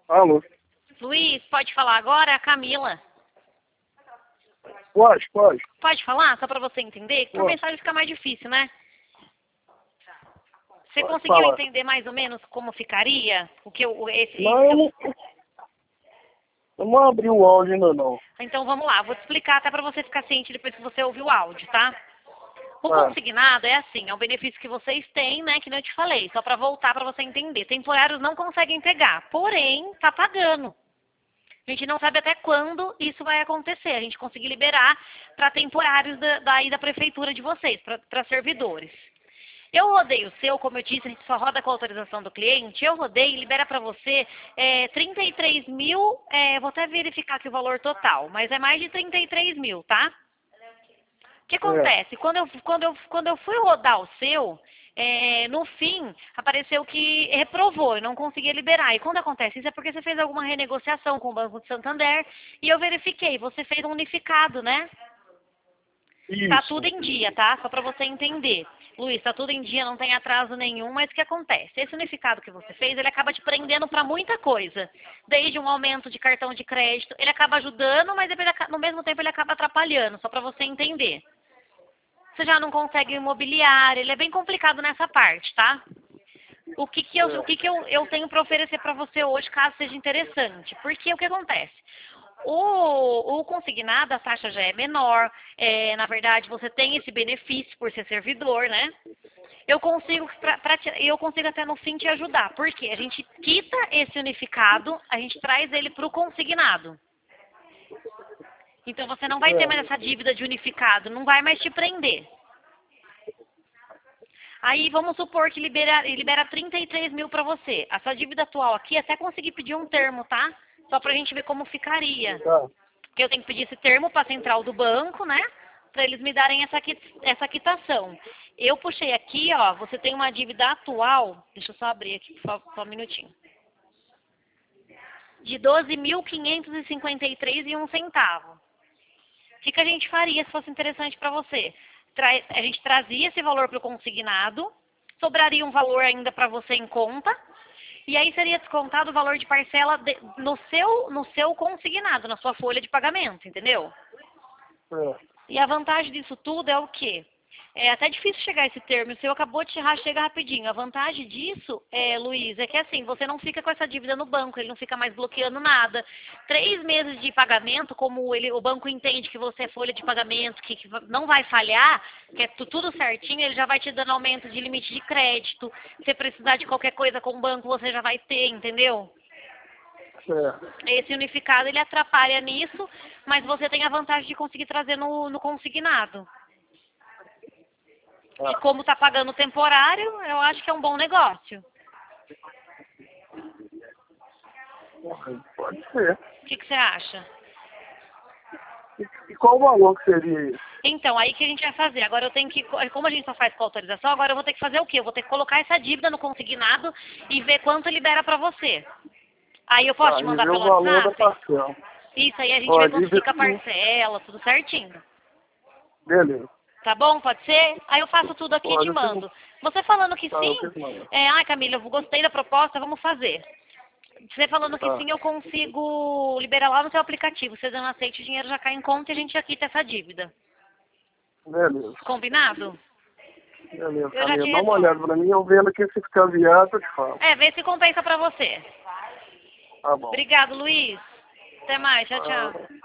Alô? Luiz, pode falar agora? É a Camila. Pode. Pode falar, só para você entender? Por Pode. mensagem fica mais difícil, né? Você Pode conseguiu falar. entender mais ou menos como ficaria? O que Não, eu não abri o áudio ainda não. Então vamos lá, vou te explicar até para você ficar ciente depois que você ouvir o áudio, tá? O Tá. consignado é assim, é um benefício que vocês têm, né, que não eu te falei, só para voltar para você entender. Temporários não conseguem pegar, porém, tá pagando. A gente não sabe até quando isso vai acontecer. A gente conseguir liberar para temporários da prefeitura de vocês, para servidores. Eu rodei o seu, como eu disse, a gente só roda com a autorização do cliente. Eu rodei e libera para você 33 mil, vou até verificar aqui o valor total, mas é mais de 33 mil, tá? O que acontece? Quando eu fui rodar o seu, no fim, apareceu que reprovou, eu não conseguia liberar. E quando acontece isso é porque você fez alguma renegociação com o Banco de Santander e eu verifiquei, você fez um unificado, né? Isso. Tá tudo em dia, tá? Só para você entender. Luiz, tá tudo em dia, não tem atraso nenhum, mas o que acontece? Esse unificado que você fez, ele acaba te prendendo para muita coisa. Desde um aumento de cartão de crédito, ele acaba ajudando, mas no mesmo tempo ele acaba atrapalhando, só para você entender. Você já não consegue imobiliário, ele é bem complicado nessa parte, tá? O que eu tenho para oferecer para você hoje, caso seja interessante? Porque o que acontece? O consignado, a taxa já é menor, na verdade você tem esse benefício por ser servidor, né? Eu consigo até no fim te ajudar, porque a gente quita esse unificado, a gente traz ele para o consignado. Então você não vai ter mais essa dívida de unificado, não vai mais te prender. Aí vamos supor que libera 33 mil para você. A sua dívida atual aqui, até conseguir pedir um termo, tá? Só pra gente ver como ficaria. Tá. Porque eu tenho que pedir esse termo para a central do banco, né? Para eles me darem essa quitação. Eu puxei aqui, ó, você tem uma dívida atual, deixa eu só abrir aqui, só um minutinho. De 12.553,01. O que a gente faria se fosse interessante para você? A gente trazia esse valor para o consignado, sobraria um valor ainda para você em conta, e aí seria descontado o valor de parcela no seu consignado, na sua folha de pagamento, entendeu? E a vantagem disso tudo é o quê? É até difícil chegar a esse termo, o seu acabou de chega rapidinho. A vantagem disso, Luiz, é que assim, você não fica com essa dívida no banco, ele não fica mais bloqueando nada. 3 meses de pagamento, como o banco entende que você é folha de pagamento, que não vai falhar, que é tudo certinho, ele já vai te dando aumento de limite de crédito. Se você precisar de qualquer coisa com o banco, você já vai ter, entendeu? Esse unificado, ele atrapalha nisso, mas você tem a vantagem de conseguir trazer no consignado. E como está pagando temporário, eu acho que é um bom negócio. Pode ser. O que você acha? E qual o valor que seria isso? Então, aí que a gente vai fazer. Agora eu tenho que, como a gente só faz com autorização, agora eu vou ter que fazer o quê? Eu vou ter que colocar essa dívida no consignado e ver quanto libera para você. Aí eu posso te mandar pelo WhatsApp? O valor da parcela. Isso, aí a gente vê quanto fica a parcela, tudo certinho. Beleza. Tá bom? Pode ser? Aí eu faço tudo aqui e te mando. Você falando que sim, Camila, eu gostei da proposta, vamos fazer. Você falando que sim, eu consigo liberar lá no seu aplicativo. Você dando aceite, o dinheiro já cai em conta e a gente já quita essa dívida. Beleza. Combinado? Beleza, Camila. Dá uma olhada pra mim, eu vendo aqui se ficar viável, eu te falo. Vê se compensa pra você. Tá bom. Obrigado, Luiz. Até mais. Tchau, tchau.